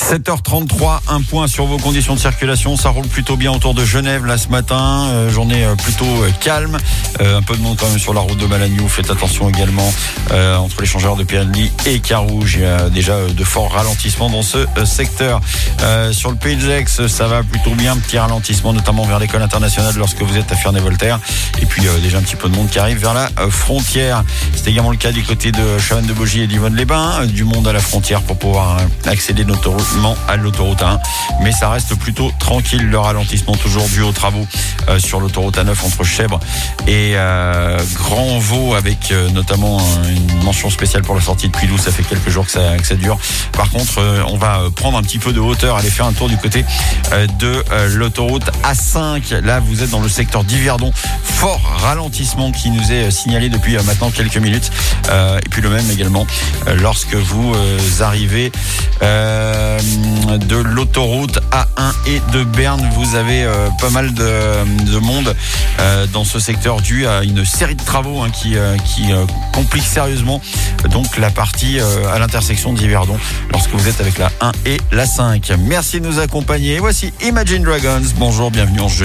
7h33, un point sur vos conditions de circulation. Ça roule plutôt bien autour de Genève là ce matin. Journée plutôt calme. Un peu de monde quand même sur la route de Malagnou. Faites attention également entre l'échangeur de Pirelli et Carouge. Il y a déjà de forts ralentissements dans ce secteur. Sur le Pays de Gex, ça va plutôt bien. Petit ralentissement notamment vers l'école internationale lorsque vous êtes à Ferney-Voltaire. Et puis déjà un petit peu de monde qui arrive vers la frontière. C'est également le cas du côté de Chavannes-de-Bogie et d'Yvonne-les-Bains. Du monde à la frontière pour pouvoir accéder notamment à l'autoroute A1. Mais ça reste plutôt tranquille. Le ralentissement toujours dû aux travaux sur l'autoroute A9 entre Chèvres et Grand Vaux, avec notamment une mention spéciale pour la sortie de Puydou. Ça fait quelques jours que ça dure. Par contre, on va prendre un petit peu de hauteur, aller faire un tour du côté de l'autoroute A5. Là, vous êtes dans le secteur d'Yverdon. Fort ralentissement qui nous est signalé depuis maintenant quelques minutes. Et puis le même également lorsque vous arrivez de l'autoroute A1 et de Berne. Vous avez pas mal de monde dans ce secteur dû à une série de travaux qui compliquent sérieusement donc la partie à l'intersection d'Yverdon lorsque vous êtes avec la 1 et la 5. Merci de nous accompagner. Voici Imagine Dragons. Bonjour, bienvenue en jeu.